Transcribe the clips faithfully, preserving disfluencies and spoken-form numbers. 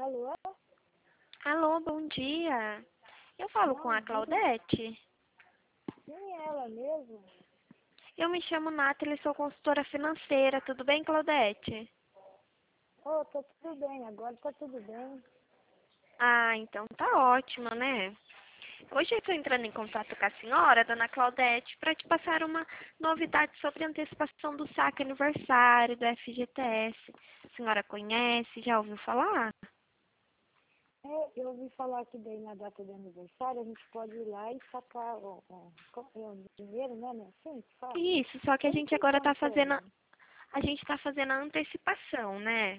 Alô? Alô, bom dia. Eu falo com Bom a dia. Claudete. Sim, é ela mesmo. Eu me chamo Nathalie, sou consultora financeira. Tudo bem, Claudete? Oh, tá tudo bem, agora tá tudo bem. Ah, então tá ótimo, né? Hoje eu estou entrando em contato com a senhora, dona Claudete, para te passar uma novidade sobre a antecipação do saque aniversário do F G T S. A senhora conhece? Já ouviu falar? É, eu ouvi falar que daí na data do aniversário a gente pode ir lá e sacar o, o, o dinheiro, né? Não é assim que fala? Isso, só que a Como gente que agora está fazendo, funciona? a gente está fazendo a antecipação, né?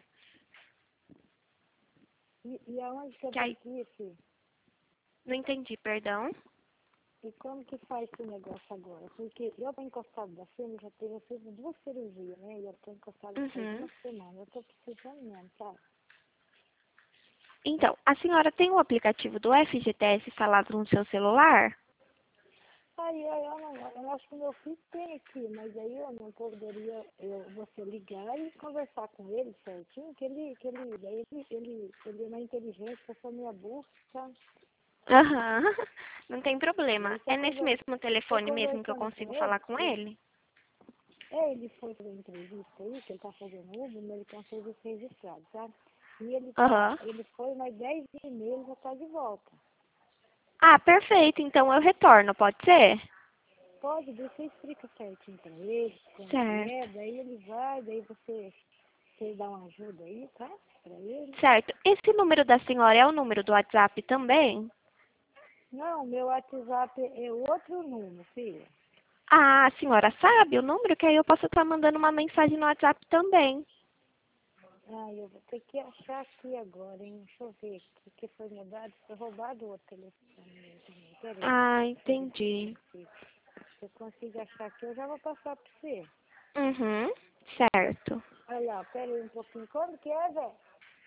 E, e aonde que eu Que tenho aí, que ir, filho? não entendi, perdão. E como que faz esse negócio agora? Porque eu tô encostado da firma, já tive, eu fiz duas cirurgias, né? E eu tô encostado faz Uhum. uma semana. Eu tô precisando mesmo, sabe? Então, a senhora tem o aplicativo do F G T S instalado no seu celular? Aí eu, eu, não, eu acho que meu filho tem aqui, mas aí eu não poderia eu, você ligar e conversar com ele certinho, que ele, que ele, daí ele, ele, ele é mais inteligente, passou minha busca, Aham, não tem problema. daí você É nesse conver, mesmo você telefone mesmo que eu conversando com consigo ele, falar com ele, ele? é, ele foi fazer entrevista aí, que ele tá fazendo Uber, mas ele tem um serviço registrado, sabe? E ele tá, Aham. ele foi mais dez dias e meio, ele já tá de volta. Ah, perfeito. Então eu retorno, pode ser? Pode, daí você explica certinho pra ele, como que é, Certo. daí ele vai, daí você, você dá uma ajuda aí, tá? Pra ele. Certo. Esse número da senhora é o número do WhatsApp também? Não, meu WhatsApp é outro número, filha. Ah, a senhora sabe o número? Que aí eu posso estar mandando uma mensagem no WhatsApp também. Ah, eu vou ter que achar aqui agora, hein? Deixa eu ver aqui, que foi mudado, foi roubado o outro telefone mesmo. Peraí, Ah, deixa eu ver se eu entendi. consigo. Se eu consigo achar aqui, eu já vou passar pra você. Uhum, certo. Olha lá, peraí um pouquinho. Como que é, velho?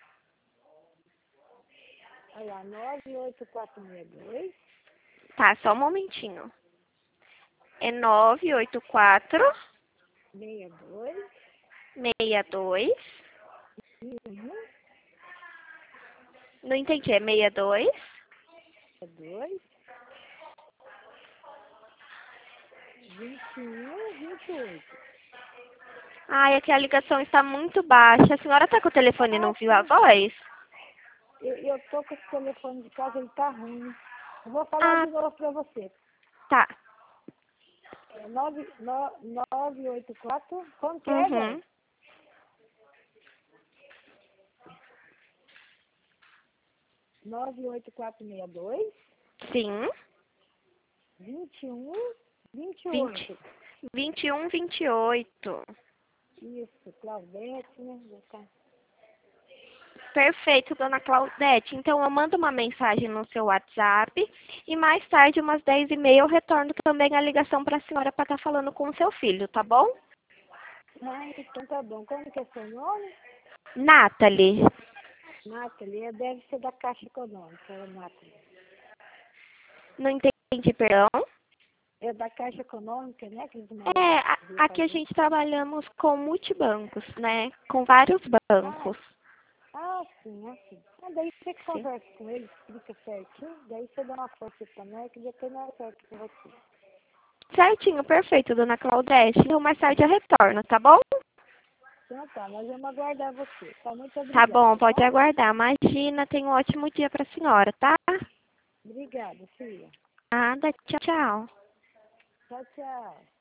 Olha lá, nove oito quatro seis dois, Tá, só um momentinho. É nove oito quatro seis dois, seis dois. um, Não entendi, é sessenta e dois? dois, vinte e um, vinte e oito. Ai, aqui a ligação está muito baixa. A senhora está com o telefone e Ah, não viu a sim. voz? Eu, eu tô com esse telefone de casa, ele tá ruim. Eu vou falar Ah, de novo pra você. tá. É nove, no, nove oito quatro, como que é, velho? Uhum. nove oito quatro seis dois, Sim. vinte e um, vinte e Vinte, oito. vinte e um, vinte e oito. Isso, Claudete, né? Já tá. Perfeito, dona Claudete. Então eu mando uma mensagem no seu WhatsApp e mais tarde, umas dez e meia, eu retorno também a ligação para a senhora para estar falando com o seu filho, tá bom? Ah, então tá bom. Como que é seu nome? Nathalie. Nathalie, é, deve ser da Caixa Econômica, é Nathalie. Não entendi, perdão. É da Caixa Econômica, né? Que eles mandam É, a- vir aqui a fazer. gente trabalhamos com multibancos, né? Com vários Ah, bancos. ah, sim, assim. Ah, daí você Sim. conversa com ele, explica certinho, daí você dá uma força também, que depois não é certo com você. Certinho, perfeito, dona Claudete. Então mais tarde eu retorno, tá bom? Então tá, nós vamos aguardar você. Tá, muito Tá bom, obrigada, pode tá? aguardar. Imagina, tenha um ótimo dia para a senhora, tá? Obrigada, filha. Nada, tchau, tchau. Tchau, tchau.